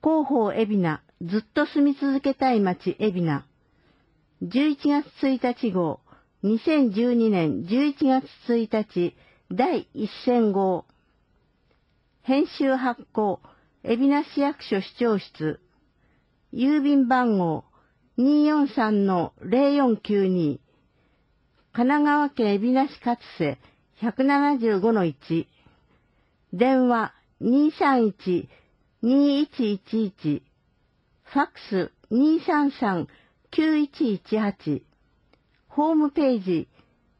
広報海老名、ずっと住み続けたい街海老名。11月1日号、2012年11月1日、第1000号。編集発行、海老名市役所市長室。郵便番号、243-0492。神奈川県海老名市勝瀬 175-1。電話231-2111。ファックス233-9118。ホームページ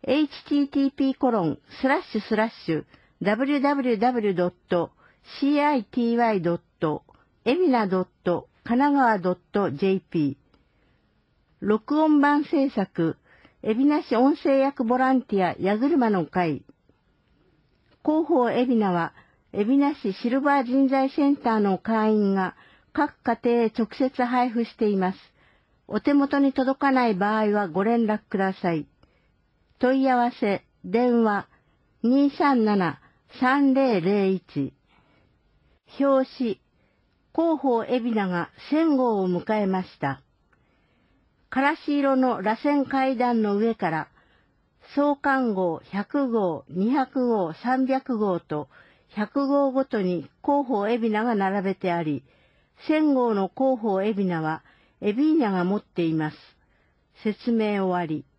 http://www.city.ebina.kanagawa.jp。録音版制作、海老名市音声役ボランティア矢車の会。広報海老名は、海老名市シルバー人材センターの会員が各家庭へ直接配布しています。お手元に届かない場合はご連絡ください。問い合わせ、電話、237-3001。表紙、広報海老名が1000号を迎えました。からし色の螺旋階段の上から、創刊号100号、200号、300号と100号ごとに広報海老名が並べてあり、1000号の広報海老名は海老名が持っています。説明終わり。